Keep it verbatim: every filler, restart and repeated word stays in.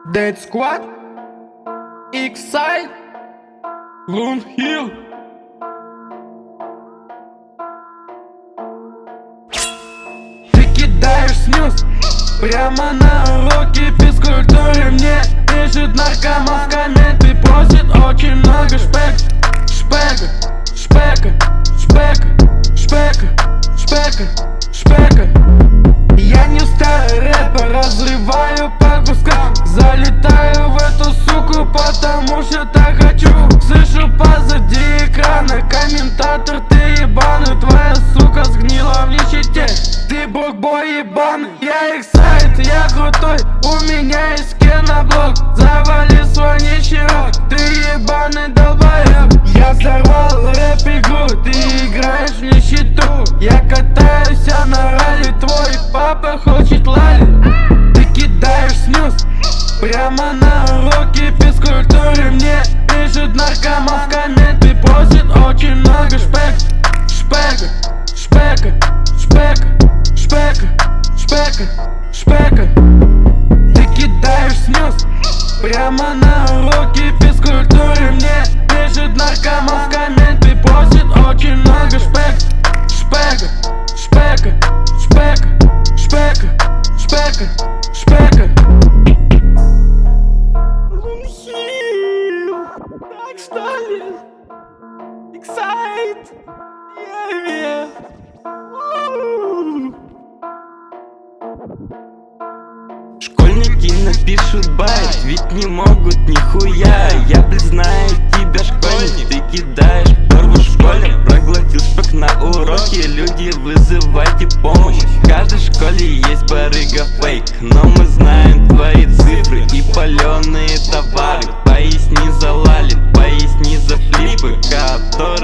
Dead Squad, X-Side, Lone Hill. Ты кидаешь снюс прямо на уроки физкультуры. Мне пишет наркоман в комменты, просит очень много шпек. Шпека, шпека, шпека, шпека, шпека, шпека. Я не старый рэпер, разрываю по кускам. Залетаю в эту суку, потому что так хочу. Слышу позади экрана комментатор: ты ебаный, твоя сука сгнила в нищете. Ты бог-бой ебаный, я X-Side, я крутой, у меня есть киноблог. Завали свой нищий рот, ты ебаный долбоеб. Я взорвал рэп-игру, ты играешь в нищету. Я катаюсь на ралли, твой папа хочет лали. Ты кидаешь снюс прямо на уроки физкультуры. Мне пишет наркоман в комменты, просит очень много шпек. Шпека, шпека, шпека, шпека, шпека, шпека. Ты кидаешь снюс прямо на уроки физкультуры. Мне пишет наркоман в комменты, просит очень много шпек. Шпека, шпека, шпека, шпека, шпека, шпека. Так что ли? X-Side, yeah, yeah. Школьники напишут байт, ведь не могут нихуя. Я, блядь, знаю тебя, школьник, ты кидаешь порву в школе. Проглотил шпек на уроке, люди, вызывайте помощь. В каждой школе есть барыга фейк, но мы знаем твои цифры и паленые товары. Поясни за лали, поясни за флипы, которые